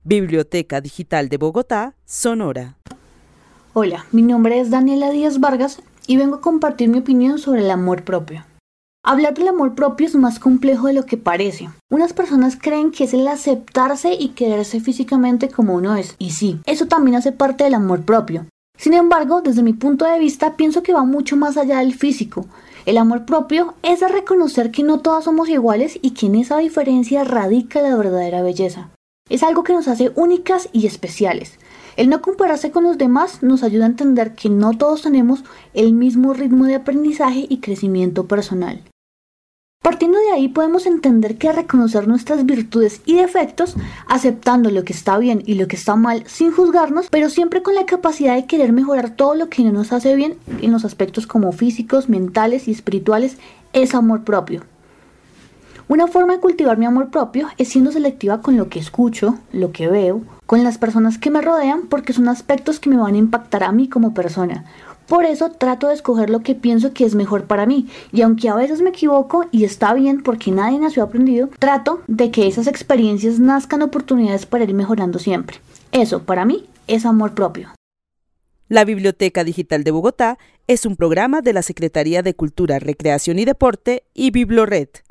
Biblioteca Digital de Bogotá, Sonora. Hola, mi nombre es Daniela Díaz Vargas y vengo a compartir mi opinión sobre el amor propio. Hablar del amor propio es más complejo de lo que parece. Unas personas creen que es el aceptarse y quererse físicamente como uno es. Y sí, eso también hace parte del amor propio. Sin embargo, desde mi punto de vista, pienso que va mucho más allá del físico. El amor propio es de reconocer que no todas somos iguales y que en esa diferencia radica la verdadera belleza. Es algo que nos hace únicas y especiales. El no compararse con los demás nos ayuda a entender que no todos tenemos el mismo ritmo de aprendizaje y crecimiento personal. Partiendo de ahí podemos entender que reconocer nuestras virtudes y defectos, aceptando lo que está bien y lo que está mal sin juzgarnos, pero siempre con la capacidad de querer mejorar todo lo que no nos hace bien en los aspectos como físicos, mentales y espirituales, es amor propio. Una forma de cultivar mi amor propio es siendo selectiva con lo que escucho, lo que veo, con las personas que me rodean, porque son aspectos que me van a impactar a mí como persona. Por eso trato de escoger lo que pienso que es mejor para mí, y aunque a veces me equivoco y está bien porque nadie nació aprendido, trato de que esas experiencias nazcan oportunidades para ir mejorando siempre. Eso, para mí, es amor propio. La Biblioteca Digital de Bogotá es un programa de la Secretaría de Cultura, Recreación y Deporte y Biblored.